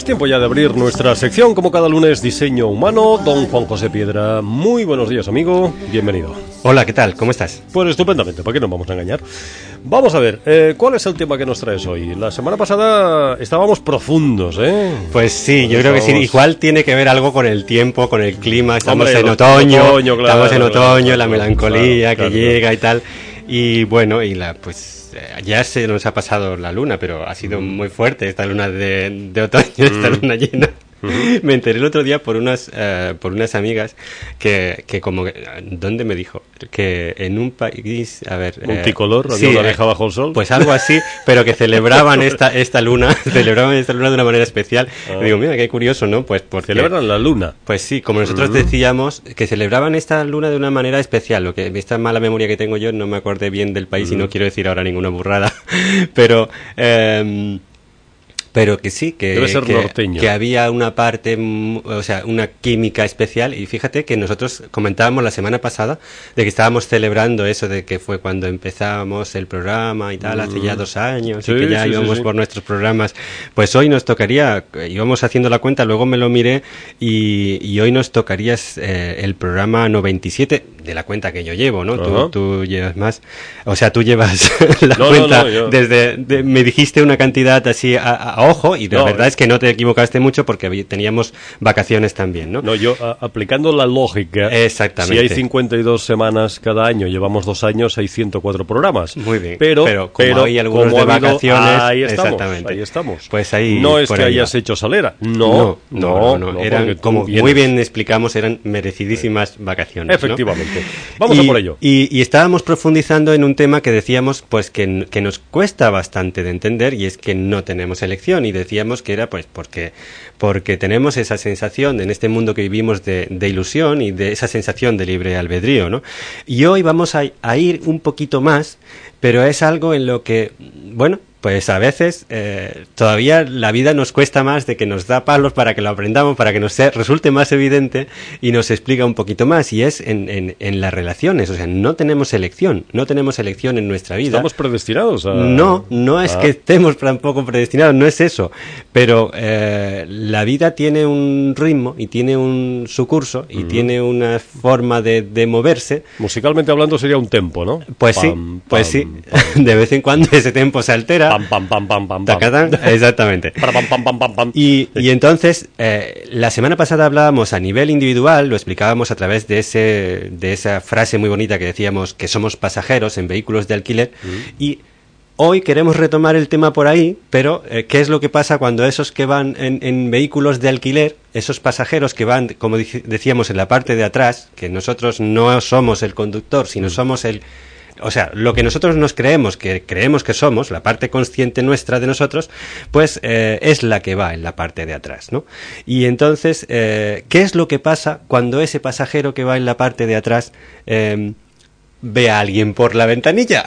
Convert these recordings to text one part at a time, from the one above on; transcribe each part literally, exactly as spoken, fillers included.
tiempo ya de abrir nuestra sección, como cada lunes, Diseño Humano. Don Juan José Piedra, muy buenos días, amigo, bienvenido. Hola, ¿qué tal? ¿Cómo estás? Pues estupendamente, ¿para qué nos vamos a engañar? Vamos a ver, eh, ¿cuál es el tema que nos traes hoy? La semana pasada estábamos profundos, ¿eh? Pues sí, pues yo creo estábamos... que sí, igual tiene que ver algo con el tiempo, con el clima, estamos Hombre, en el otoño, otoño, claro, estamos en otoño, claro, la claro, melancolía claro, que claro, llega y tal, y bueno, y la pues ya se nos ha pasado la luna, pero ha sido muy fuerte esta luna de, de otoño, esta luna llena. Uh-huh. Me enteré el otro día por unas uh, por unas amigas que, que como ¿dónde me dijo? Que en un país, a ver, multicolor, eh, había sí, una vieja bajo el sol. Pues algo así, pero que celebraban esta esta luna, celebraban esta luna de una manera especial. Uh-huh. Y digo, mira, qué curioso, ¿no? Pues porque celebran la luna. Pues sí, como nosotros uh-huh. decíamos que celebraban esta luna de una manera especial, lo que esta mala memoria que tengo yo, no me acordé bien del país uh-huh. y no quiero decir ahora ninguna burrada, pero eh, pero que sí, que, debe ser que, norteño. Que había una parte, o sea, una química especial, y fíjate que nosotros comentábamos la semana pasada de que estábamos celebrando eso, de que fue cuando empezamos el programa y tal, mm. hace ya dos años, sí, y que ya sí, íbamos sí, sí. por nuestros programas. Pues hoy nos tocaría, íbamos haciendo la cuenta, luego me lo miré, y, y hoy nos tocaría eh, el programa noventa y siete, de la cuenta que yo llevo, ¿no? Uh-huh. Tú, tú llevas más, o sea, tú llevas la no, cuenta, no, no, yo... desde, de, me dijiste una cantidad así a, a ojo, y la no, verdad es que no te equivocaste mucho porque teníamos vacaciones también, ¿no? No, yo a, aplicando la lógica, exactamente. Si hay cincuenta y dos semanas cada año, llevamos dos años, hay ciento cuatro programas. Muy bien, pero, pero como pero, hay algunos como de habido, vacaciones, ahí estamos, exactamente. ahí estamos. Pues ahí, no es que ahí hayas va. hecho salera, no, no, no, no, no, no eran, como vienes. Muy bien explicamos, eran merecidísimas vacaciones. Efectivamente. ¿No? Vamos y, a por ello. Y, y estábamos profundizando en un tema que decíamos, pues, que, que nos cuesta bastante de entender, y es que no tenemos elección, y decíamos que era pues porque porque tenemos esa sensación en este mundo que vivimos de, de ilusión y de esa sensación de libre albedrío, ¿no? Y hoy vamos a, a ir un poquito más, pero es algo en lo que, bueno, pues a veces eh, todavía la vida nos cuesta más, de que nos da palos para que lo aprendamos, para que nos sea, resulte más evidente y nos explica un poquito más, y es en, en, en las relaciones. O sea, no tenemos elección, no tenemos elección en nuestra vida. ¿Estamos predestinados a...? No, no es ah. que estemos tampoco predestinados, no es eso, pero eh, la vida tiene un ritmo y tiene un su curso y uh-huh. tiene una forma de, de moverse. Musicalmente hablando sería un tempo, ¿no? Pues pam, sí, pam, pues sí, pam. De vez en cuando ese tempo se altera. Pam, pam, pam, pam, pam, pam. Exactamente. Pam, pam, pam, pam, pam. Y, y entonces, eh, la semana pasada hablábamos a nivel individual, lo explicábamos a través de ese de esa frase muy bonita que decíamos, que somos pasajeros en vehículos de alquiler, uh-huh. y hoy queremos retomar el tema por ahí, pero eh, ¿qué es lo que pasa cuando esos que van en, en vehículos de alquiler, esos pasajeros que van, como decíamos, en la parte de atrás, que nosotros no somos el conductor, sino uh-huh. somos el... O sea, lo que nosotros nos creemos, que creemos que somos, la parte consciente nuestra de nosotros, pues eh, es la que va en la parte de atrás, ¿no? Y entonces, eh, ¿qué es lo que pasa cuando ese pasajero que va en la parte de atrás eh, ve a alguien por la ventanilla?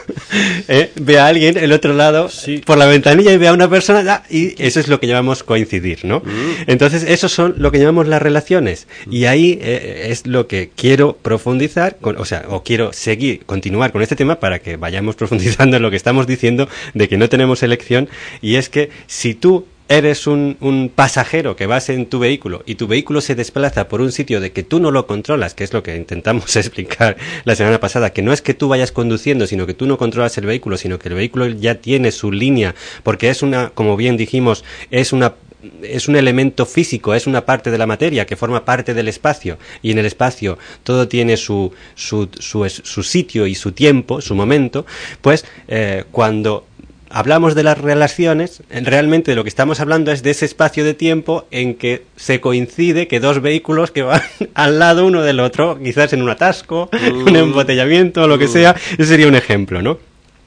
¿Eh? Ve a alguien el otro lado sí. por la ventanilla y ve a una persona, ah, y eso es lo que llamamos coincidir, ¿no? Mm. Entonces, eso son lo que llamamos las relaciones, mm. y ahí eh, es lo que quiero profundizar, con, o sea, o quiero seguir, continuar con este tema para que vayamos profundizando en lo que estamos diciendo de que no tenemos elección, y es que si tú eres un, un pasajero que vas en tu vehículo y tu vehículo se desplaza por un sitio de que tú no lo controlas, que es lo que intentamos explicar la semana pasada, que no es que tú vayas conduciendo, sino que tú no controlas el vehículo, sino que el vehículo ya tiene su línea, porque es una, como bien dijimos, es una es un elemento físico, es una parte de la materia que forma parte del espacio, y en el espacio todo tiene su su su, su sitio y su tiempo, su momento. Pues eh, cuando hablamos de las relaciones, realmente de lo que estamos hablando es de ese espacio de tiempo en que se coincide que dos vehículos que van al lado uno del otro, quizás en un atasco, uh, un embotellamiento o lo que sea, ese sería un ejemplo, ¿no?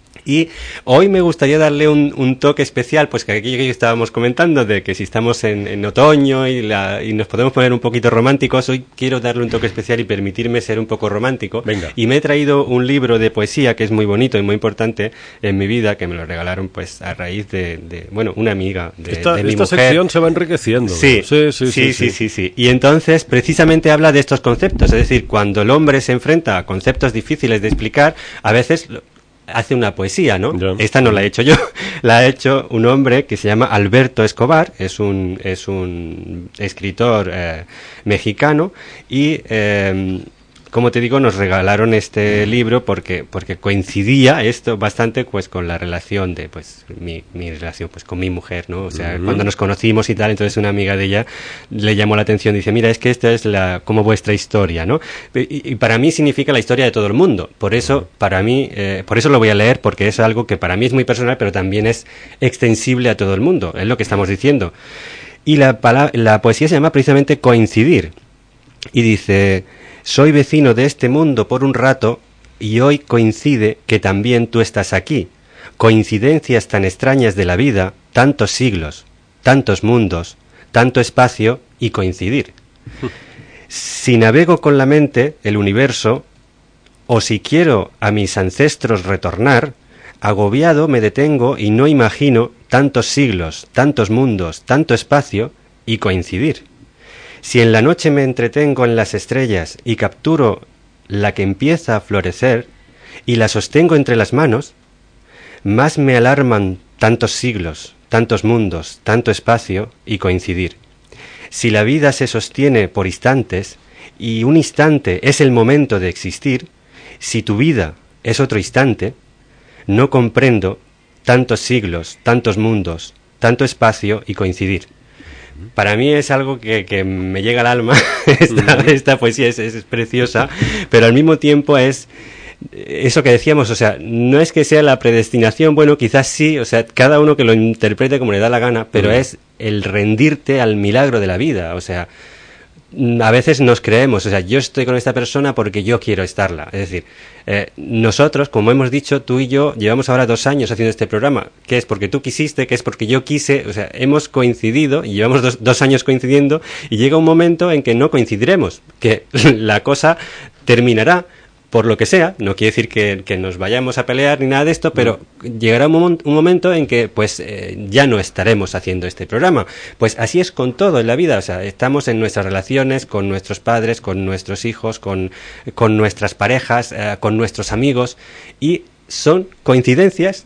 Y hoy me gustaría darle un, un toque especial, pues que aquello que estábamos comentando, de que si estamos en, en otoño y, la, y nos podemos poner un poquito románticos, hoy quiero darle un toque especial y permitirme ser un poco romántico. Venga. Y me he traído un libro de poesía que es muy bonito y muy importante en mi vida, que me lo regalaron pues a raíz de, de bueno, una amiga de, esta, de mi esta mujer. Esta sección se va enriqueciendo. Sí sí sí sí, sí, sí, sí, sí. Y entonces precisamente habla de estos conceptos, es decir, cuando el hombre se enfrenta a conceptos difíciles de explicar, a veces hace una poesía, ¿no? Ya. Esta no la he hecho yo, la ha hecho un hombre que se llama Alberto Escobar, es un, es un escritor eh, mexicano y... Eh, como te digo, nos regalaron este libro porque porque coincidía esto bastante pues con la relación de pues mi, mi relación pues con mi mujer, ¿no? O sea, uh-huh. cuando nos conocimos y tal, entonces una amiga de ella le llamó la atención, dice, mira, es que esta es la como vuestra historia, ¿no? Y, y para mí significa la historia de todo el mundo. Por eso, para mí, eh, por eso lo voy a leer, porque es algo que para mí es muy personal, pero también es extensible a todo el mundo, es lo que estamos diciendo. Y la, palabra, la poesía se llama precisamente Coincidir. Y dice... Soy vecino de este mundo por un rato y hoy coincide que también tú estás aquí. Coincidencias tan extrañas de la vida, tantos siglos, tantos mundos, tanto espacio y coincidir. Si navego con la mente el universo, o si quiero a mis ancestros retornar, agobiado me detengo y no imagino tantos siglos, tantos mundos, tanto espacio y coincidir. Si en la noche me entretengo en las estrellas y capturo la que empieza a florecer y la sostengo entre las manos, más me alarman tantos siglos, tantos mundos, tanto espacio y coincidir. Si la vida se sostiene por instantes y un instante es el momento de existir, si tu vida es otro instante, no comprendo tantos siglos, tantos mundos, tanto espacio y coincidir. Para mí es algo que, que me llega al alma, esta, uh-huh. esta poesía es, es preciosa, pero al mismo tiempo es eso que decíamos, o sea, no es que sea la predestinación, bueno, quizás sí, o sea, cada uno que lo interprete como le da la gana, pero uh-huh. es el rendirte al milagro de la vida, o sea, a veces nos creemos, o sea, yo estoy con esta persona porque yo quiero estarla. Es decir, eh, nosotros, como hemos dicho, tú y yo llevamos ahora dos años haciendo este programa. ¿Qué es porque tú quisiste? ¿Qué es porque yo quise? O sea, hemos coincidido y llevamos dos, dos años coincidiendo y llega un momento en que no coincidiremos, que la cosa terminará por lo que sea. No quiere decir que, que nos vayamos a pelear ni nada de esto, pero mm. llegará un, mom- un momento en que pues eh, ya no estaremos haciendo este programa. Pues así es con todo en la vida, o sea, estamos en nuestras relaciones con nuestros padres, con nuestros hijos, con, con nuestras parejas, eh, con nuestros amigos, y son coincidencias.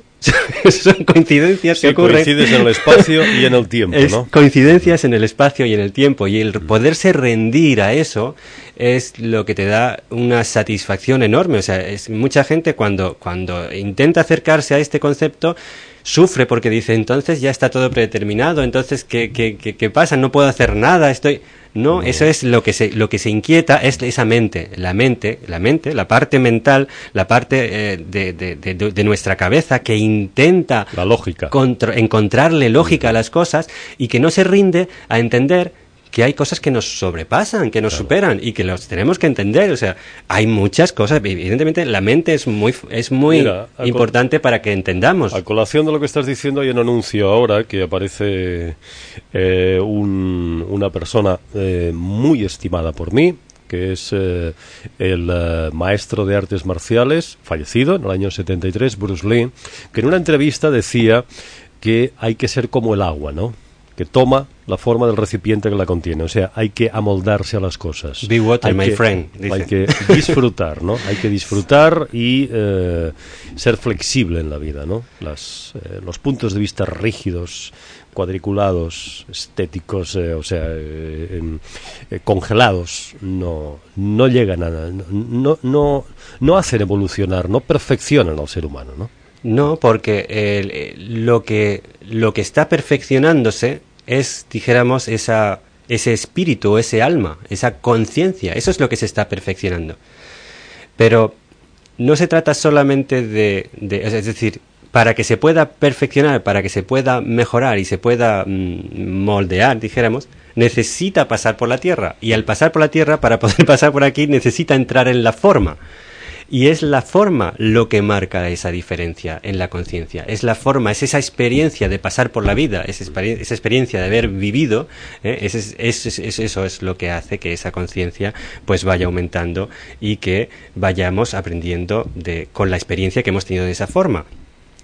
Son coincidencias sí, que ocurren. Coincides en el espacio y en el tiempo, es ¿no? Coincidencias en el espacio y en el tiempo. Y el poderse rendir a eso es lo que te da una satisfacción enorme. O sea, es mucha gente cuando, cuando intenta acercarse a este concepto sufre porque dice, entonces ya está todo predeterminado, entonces ¿qué, qué, qué, qué pasa? No puedo hacer nada, estoy... No, no, eso es lo que se lo que se inquieta, es esa mente, la mente, la mente, la parte mental, la parte eh, de, de, de, de nuestra cabeza que intenta la lógica, contra, encontrarle lógica a las cosas y que no se rinde a entender que hay cosas que nos sobrepasan, que nos claro. superan y que los tenemos que entender. O sea, hay muchas cosas. Evidentemente, la mente es muy es muy Mira, importante para que entendamos. A colación de lo que estás diciendo, hay un anuncio ahora que aparece eh, un, una persona eh, muy estimada por mí, que es eh, el eh, maestro de artes marciales, fallecido en el año setenta y tres, Bruce Lee, que en una entrevista decía que hay que ser como el agua, ¿no? Que toma la forma del recipiente que la contiene, o sea, hay que amoldarse a las cosas. Be water, hay my que, friend. Dice. Hay que disfrutar, ¿no? Hay que disfrutar y eh, ser flexible en la vida, ¿no? Las, eh, los puntos de vista rígidos, cuadriculados, estéticos, eh, o sea, eh, eh, congelados, no, no llegan a, no, no, no hacen evolucionar, no perfeccionan al ser humano, ¿no? No, porque eh, lo que lo que está perfeccionándose es, dijéramos, esa ese espíritu, ese alma, esa conciencia. Eso es lo que se está perfeccionando. Pero no se trata solamente de, de, es decir, para que se pueda perfeccionar, para que se pueda mejorar y se pueda mm, moldear, dijéramos, necesita pasar por la tierra. Y al pasar por la tierra, para poder pasar por aquí, necesita entrar en la forma. Y es la forma lo que marca esa diferencia en la conciencia. Es la forma, es esa experiencia de pasar por la vida, esa, exper- esa experiencia de haber vivido, ¿eh? es, es, es, es, eso es lo que hace que esa conciencia pues vaya aumentando y que vayamos aprendiendo de, con la experiencia que hemos tenido de esa forma.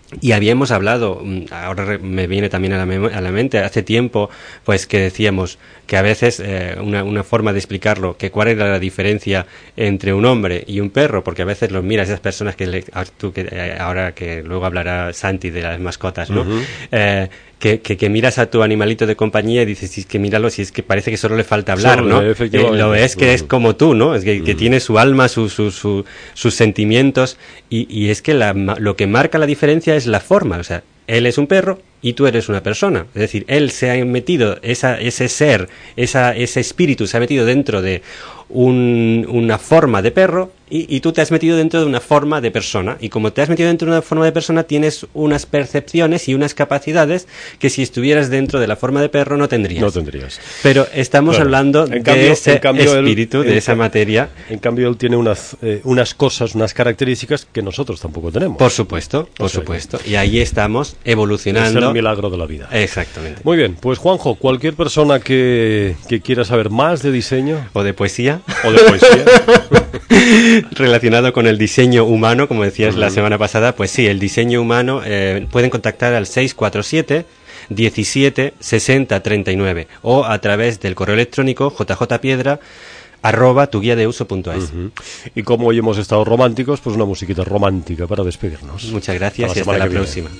Y habíamos hablado, ahora me viene también a la, mem- a la mente, hace tiempo, pues que decíamos que a veces eh, una, una forma de explicarlo, que cuál era la diferencia entre un hombre y un perro, porque a veces los miras, esas personas que, le, tú, que eh, ahora que luego hablará Santi de las mascotas, ¿no? Uh-huh. Eh, que, que, que miras a tu animalito de compañía y dices, si es que míralo, si es que parece que solo le falta hablar, solo, ¿no? Eh, lo es que uh-huh. es como tú, ¿no? Es que, uh-huh. que tiene su alma, su, su, su, sus sentimientos, y, y es que la, lo que marca la diferencia es la forma, o sea, él es un perro y tú eres una persona. Es decir, él se ha metido, esa, ese ser, esa, ese espíritu se ha metido dentro de un, una forma de perro y, y tú te has metido dentro de una forma de persona. Y como te has metido dentro de una forma de persona, tienes unas percepciones y unas capacidades que si estuvieras dentro de la forma de perro no tendrías. No tendrías. Pero estamos claro. hablando en de cambio, ese cambio espíritu, él, de en, esa materia. En cambio, él tiene unas, eh, unas cosas, unas características que nosotros tampoco tenemos. Por supuesto, por o sea, supuesto. Y ahí estamos evolucionando. Es el milagro de la vida. Exactamente. Muy bien, pues Juanjo, cualquier persona que, que quiera saber más de diseño... O de poesía. O de poesía. Relacionado con el diseño humano, como decías uh-huh. la semana pasada, pues sí, el diseño humano, eh, pueden contactar al seis cuatro siete, diecisiete, sesenta, treinta y nueve o a través del correo electrónico jjpiedra arroba tu guía de uso punto es. Uh-huh. Y como hoy hemos estado románticos, pues una musiquita romántica para despedirnos. Muchas gracias y hasta la próxima.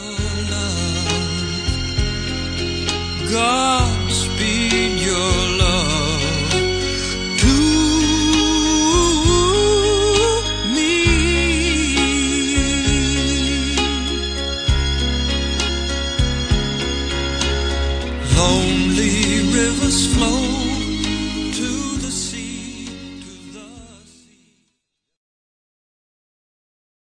Godspeed your love to me. Lonely rivers flow